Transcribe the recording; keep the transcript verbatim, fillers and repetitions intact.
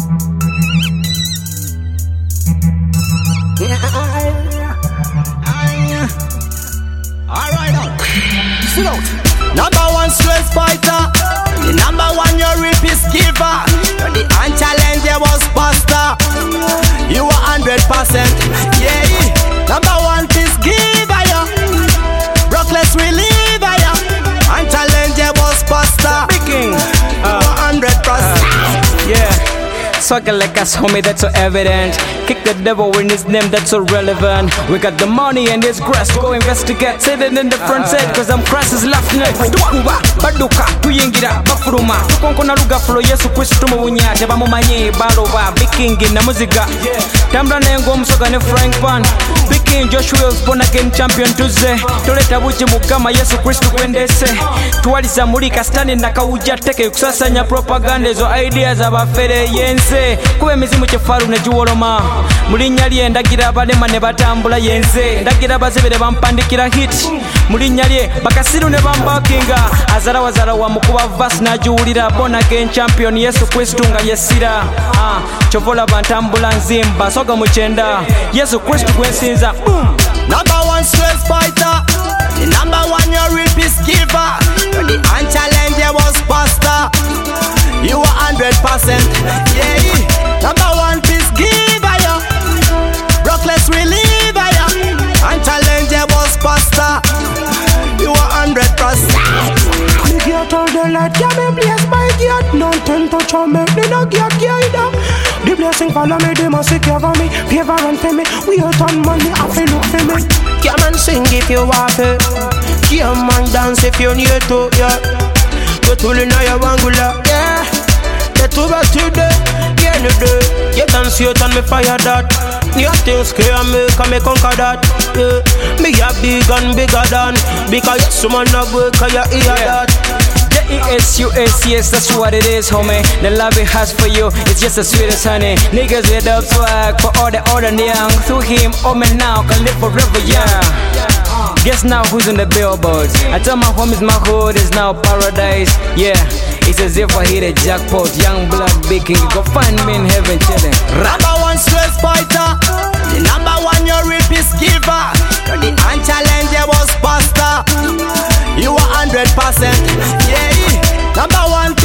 Alright now, sit out. Number one stress fighter, the number one your rapist giver. You're the unchallenger was pastor. You were hundred percent, yeah. Number one peace giver, yeah. Brockless reliever, yeah. Unchallenger was pastor. Speaking, uh, hundred percent, uh, yeah. Swagger like us, homie, that's so evident. Kick the devil in his name, that's so relevant. We got the money and this grass, go investigate. Sitting in the front seat, cause I'm crass as lieutenant. Duwa, baduka, tuyingira, bafuruma. Tukonkona luga flow, Yesu Kristo mubunyate. Bamumanye, balova, bikingi na muziga. Tambra nengo msoga ne frying pan. Biking Joshua was born again champion tuze. Toleta buchi mugama, Yesu Kristo kwendese. Tuwalisa mulika, standing na kauja teke. Kusasanya propaganda, zo ideas abafere yense. Kube mizimu chefaru ne juwoloma. Mulinya lye ndagira abalema ne batambula yenze. Ndagira bazibere bampandikira hit. Mulinya lye bakasiru ne bambakinga. Azara wazara wa mukuba verse na juwulira. Born again champion Yesu Kristo nga yesira. Ah, chovola bantambula nzimba. Soga muchenda Yesu Kristo kwensinza. Boom. Number one stress fighter, the number one your rapist giver. You're the unchallenger was pastor. You were hundred percent, yeah. Number one peace giver, yeah. Brockless reliever, yeah. Unchallenger was pastor. You were hundred percent. Me get all the light, yeah, me blaze my gate. Nothing touch on me, they no get guide. The blessing follow me, they must secure for me. Favor and for me, we out on money, I feel look for me. Come and sing if you want it. Come and dance if you need to, yeah. Go to the Naya Wangula, yeah. Get over today, yeah, no day. You dance, you turn me fire that. Your things scare me, can me conquer that, yeah. Me a big and bigger than. Because someone a work, cause you hear that. J E S U S, yes, that's what it is, homie. The love it has for you, it's just as sweet as honey. Niggas with up swag for all the old and young. Through him, oh man, now can live forever, yeah. Guess now who's on the billboards? I tell my homies my hood is now paradise, yeah. It's as if I hit a jackpot, young black big king. Go find me in heaven chilling. Number one stress fighter, the number one your rapist giver. You're the unchallenger was pastor. You were hundred percent, yeah. Number one